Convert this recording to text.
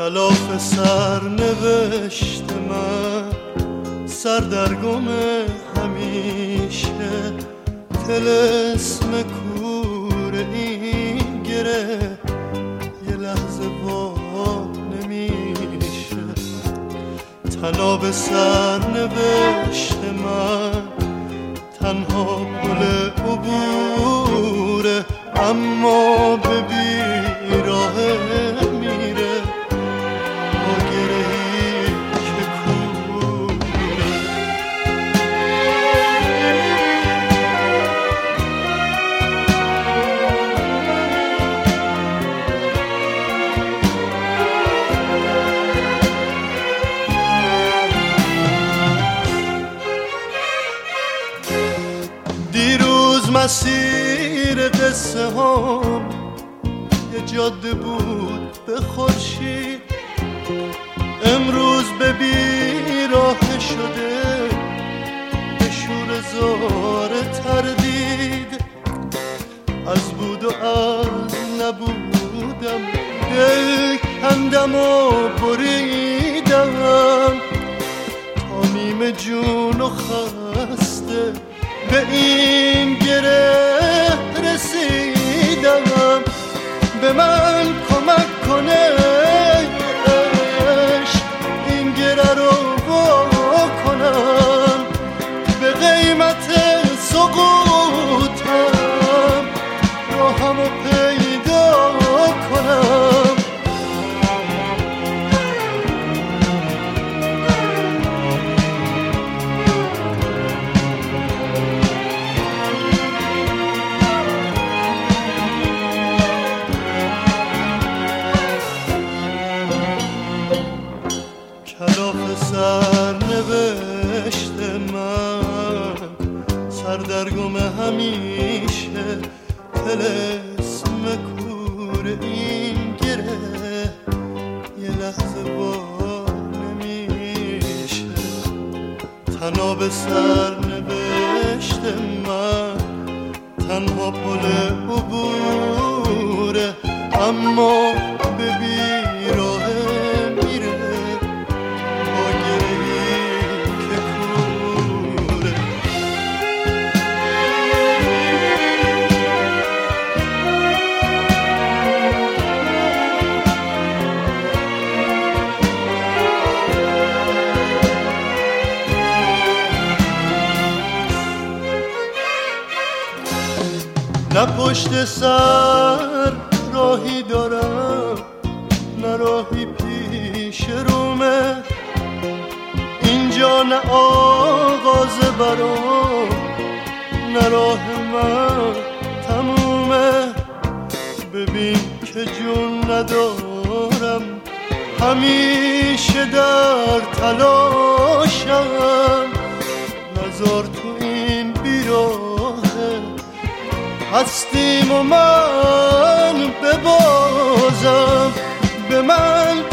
کلاف سرنوشت من، سردرگم همیشه، طلسم کوره این گره یه لحظه وا نمیشه. تناب سرنوشت من تنها پل عبوره، اما به بیراه میره با گرهی که کوره. دیروز مسیر قصه هم یه جاده بود به خورشید، امروز به بیراه شده به شور زار تردید. از بود و از نبودم دل کندم و بریدم، تا نیم جون و خسته به این گره رسیدم. به من کمک کنه عشق این گره رو وا کنم، به قیمت سقوطم راهمو پیدا کنم. کلاف سرنوشت من، سردرگم همیشه، طلسم کوره این گره یه لحظه وا نمیشه. تناب سرنوشت من تنها پل عبوره، اما به بیراه نه پشت سر راهی دارم، نه راهی پیش رومه، اینجا نه آغاز برام، نه راه من تمومه. ببین که جون ندارم، همیشه در تلاشم، نذار تو این بیراهه هستیم و من ببازم. به من